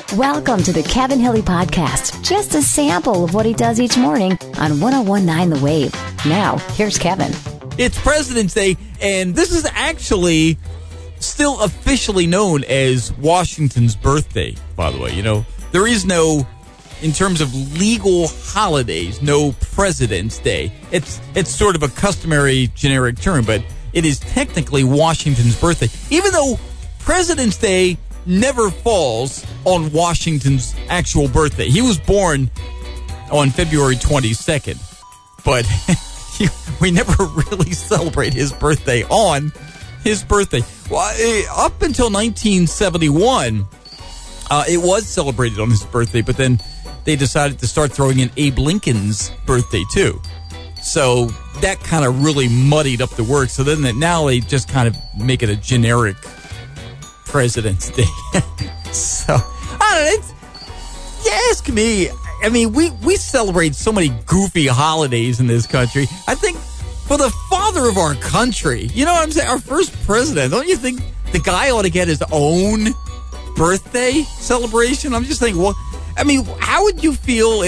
Welcome to the Kevin Hilly Podcast. Just a sample of what he does each morning on 101.9 The Wave. Now, here's Kevin. It's President's Day, and this is actually still officially known as Washington's birthday, by the way. You know, there is no, in terms of legal holidays, no President's Day. It's sort of a customary generic term, but it is technically Washington's birthday, even though President's Day never falls on Washington's actual birthday. He was born on February 22nd, but we never really celebrate his birthday on his birthday. Well, up until 1971, it was celebrated on his birthday, but then they decided to start throwing in Abe Lincoln's birthday too. So that kind of really muddied up the works. So then now they just kind of make it a generic President's Day. So, I don't know. You ask me, I mean, we celebrate so many goofy holidays in this country. I think for the father of our country, you know what I'm saying? Our first president, don't you think the guy ought to get his own birthday celebration? I'm just thinking, well, I mean, how would your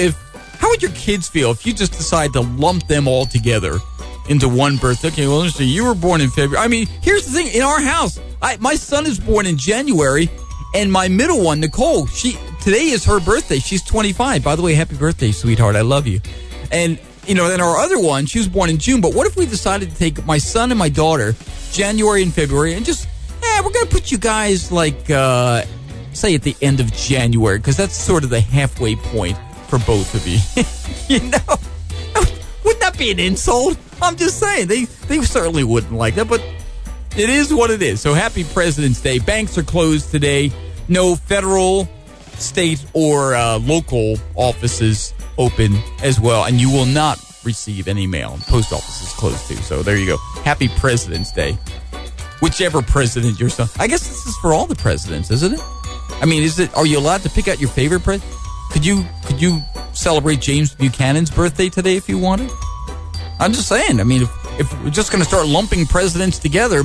kids feel if you just decide to lump them all together into one birthday? Okay, well, so you were born in February. I mean, here's the thing. In our house, my son is born in January, and my middle one, Nicole, today is her birthday. She's 25. By the way, happy birthday, sweetheart. I love you. And, you know, then our other one, she was born in June. But what if we decided to take my son and my daughter, January and February, and just, we're going to put you guys like, say at the end of January, because that's sort of the halfway point for both of you. You know? Wouldn't that be an insult? I'm just saying. They certainly wouldn't like that, but it is what it is. So happy President's Day. Banks are closed today. No federal, state, or local offices open as well. And you will not receive any mail. Post office is closed too. So there you go. Happy President's Day. Whichever president your son. I guess this is for all the presidents, isn't it? I mean, are you allowed to pick out your favorite president? Could you celebrate James Buchanan's birthday today if you wanted? I'm just saying. I mean, if we're just going to start lumping presidents together,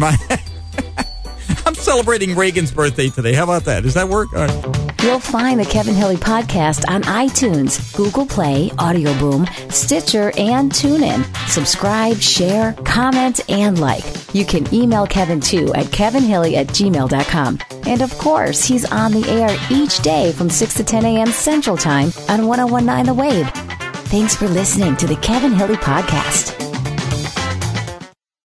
I'm celebrating Reagan's birthday today. How about that? Does that work? All right. You'll find the Kevin Hilly Podcast on iTunes, Google Play, Audio Boom, Stitcher, and TuneIn. Subscribe, share, comment, and like. You can email Kevin too at kevinhilly@gmail.com. And of course, he's on the air each day from 6 to 10 a.m. Central Time on 101.9 The Wave. Thanks for listening to the Kevin Hilly Podcast.